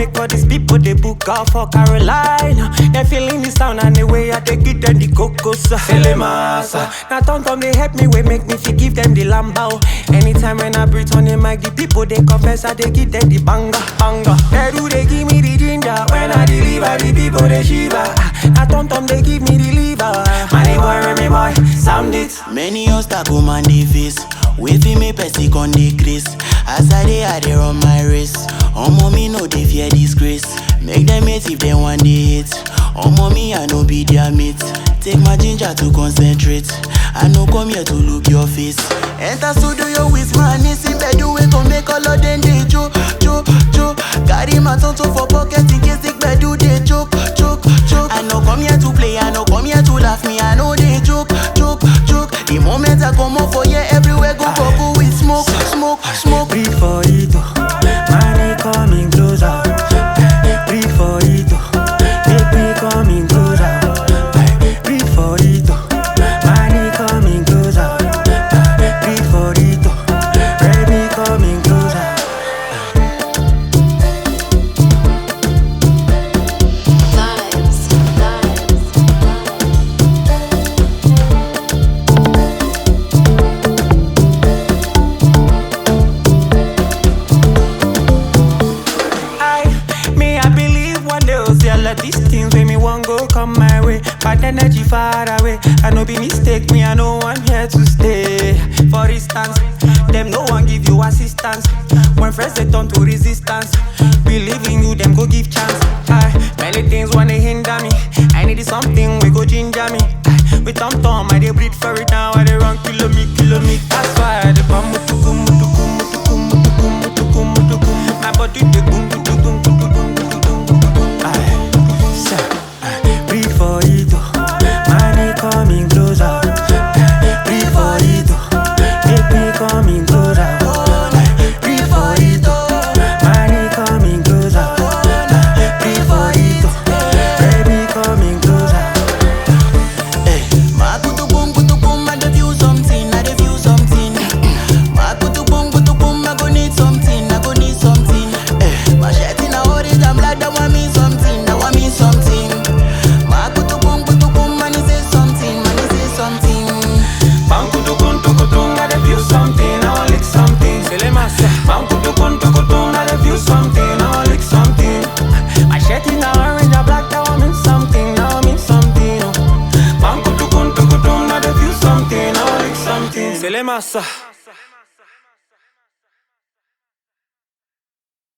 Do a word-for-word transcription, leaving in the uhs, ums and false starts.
make all these people they book out for Carolina. They feeling the sound and the way I take it and the cocos. Selemasa. Now Tom Tom they help me, we make me feel give them the lambao. Anytime when I breathe on the mic, the people they confess I they give them the banga, banga. They do they give me the ginger when I deliver the people they shiver. Now Tom Tom they give me the liver. Money boy, Remy boy, sound it. Many obstacles man they face. We feel me pessy con decrease. As I dey I dey run my race. Oh mommy no they fear disgrace. Make them hate if they want they hate. Oh mommy I no be their mate. Take my ginger to concentrate. I no come here to look your face. Enter studio with my niece in bed. We gon' make all of them they joke, joke, joke. Carry my tonto for pocket in case they bed do they joke, joke, joke. I no come here to play. I no come here to laugh me. I know they joke, joke, joke. The moment I come up for yeah, everywhere go bubble with smoke, smoke, smoke. Breathe for it, money coming closer. Breathe for it, make me coming closer. Breathe for it, money coming closer. Breathe for it, baby coming closer. Vibes, all of these things when me won't go come my way. Bad energy far away. I know be mistake me, I know I'm here to stay. For instance, them no one give you assistance. When friends they turn to resistance. Believe in you, them go give chance. Aye, many things wanna hinder me. I need something we go ginger me. Aye, with Tom Tom, I they breathe for it now. I they run kilo me, kilo me. That's why I they bum mutuku mutuku mutuku mutuku mutuku mutuku. My body they boom boom boom boom boom boom. Breathe for it, money coming closer. Breathe for it, make me coming closer. Breathe for it, money coming closer. Breathe for it, baby coming closer. Hey, ma kutu boom kutu boom, I dey feel something, I dey feel something. Ma kutu boom kutu boom, I go need something, I go need something. Hey, my shirt in a orange and black, that want me something, that want me something. Selemasa.